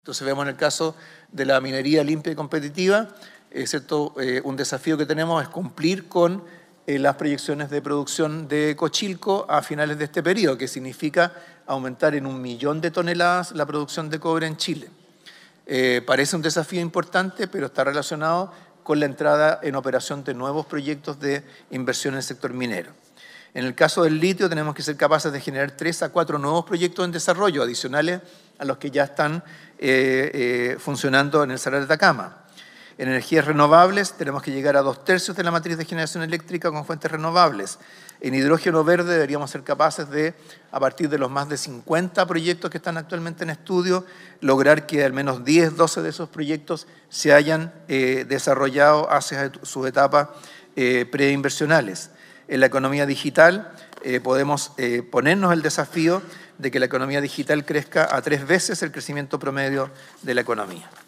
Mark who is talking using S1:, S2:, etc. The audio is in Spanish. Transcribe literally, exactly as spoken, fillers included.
S1: Entonces vemos en el caso de la minería limpia y competitiva, eh, ¿cierto? Eh, un desafío que tenemos es cumplir con eh, las proyecciones de producción de Cochilco a finales de este periodo, que significa aumentar en un millón de toneladas la producción de cobre en Chile. Eh, parece un desafío importante, pero está relacionado con la entrada en operación de nuevos proyectos de inversión en el sector minero. En el caso del litio tenemos que ser capaces de generar tres a cuatro nuevos proyectos en desarrollo adicionales a los que ya están eh, eh, funcionando en el Salar de Atacama. En energías renovables tenemos que llegar a dos tercios de la matriz de generación eléctrica con fuentes renovables. En hidrógeno verde deberíamos ser capaces de, a partir de los más de cincuenta proyectos que están actualmente en estudio, lograr que al menos diez, doce de esos proyectos se hayan eh, desarrollado hacia sus etapas eh, preinversionales. En la economía digital eh, podemos eh, ponernos el desafío de que la economía digital crezca a tres veces el crecimiento promedio de la economía.